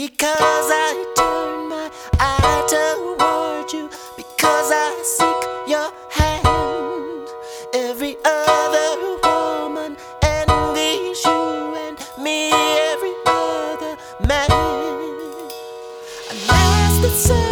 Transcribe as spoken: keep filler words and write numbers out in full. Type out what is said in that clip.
Because I turn my eye toward you, because I seek your hand. Every other woman envies you and me, every other man. A master